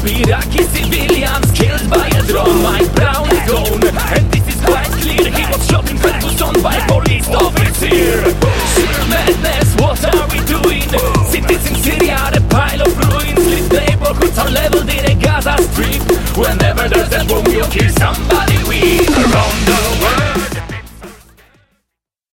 Iraqi civilians killed by a drone. Mike Brown is gone, and this is quite clear. He was shot in Ferguson by police officer. Sheer madness, what are we doing? Cities in Syria are a pile of ruins. Lit neighborhoods are leveled in a Gaza Strip. Whenever there's a boom, you kill somebody.